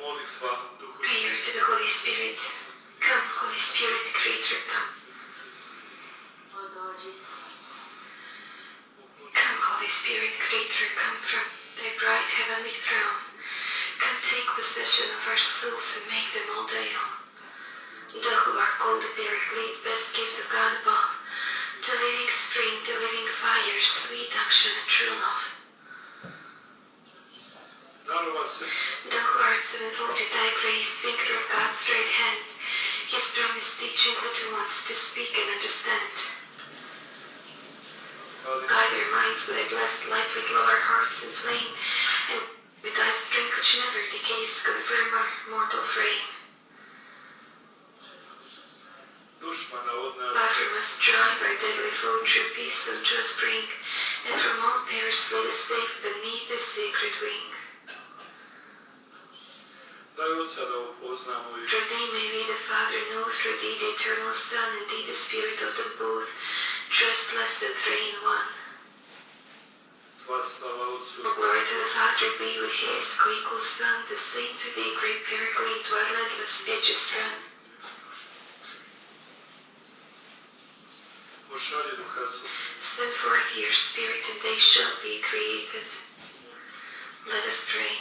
Prayer to the Holy Spirit. Come, Holy Spirit, Creator, come. Come, Holy Spirit, Creator, come from thy bright heavenly throne. Come take possession of our souls and make them all thy own. Thou who art called the Paraclete, best gift of God above, the living spring, the living fire, sweet unction and true love. Thou who art sevenfold in thy grace, finger of God's right hand, his promise teaching little ones to speak and understand. Guide our minds with thy blessed light, rekindle our hearts in flame, and with thy strength which never decays, confirm our mortal frame. Far from us drive our deadly foe, true peace unto us bring, and from all perils lead us safe beneath the sacred wing. Through thee may we the Father know, through thee the eternal Son, and thee the Spirit of them both, trust, blessed, reign one. Glory to the Father be with his co-equal Son, the same to thee, great Paraclete, while endless ages run. Send forth your Spirit, and they shall be created. Let us pray.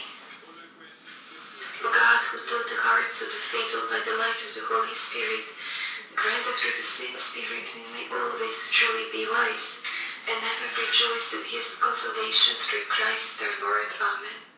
O God, who taught the hearts of the faithful by the light of the Holy Spirit, grant that through the same Spirit we may always truly be wise, and ever rejoice in his consolation through Christ our Lord. Amen.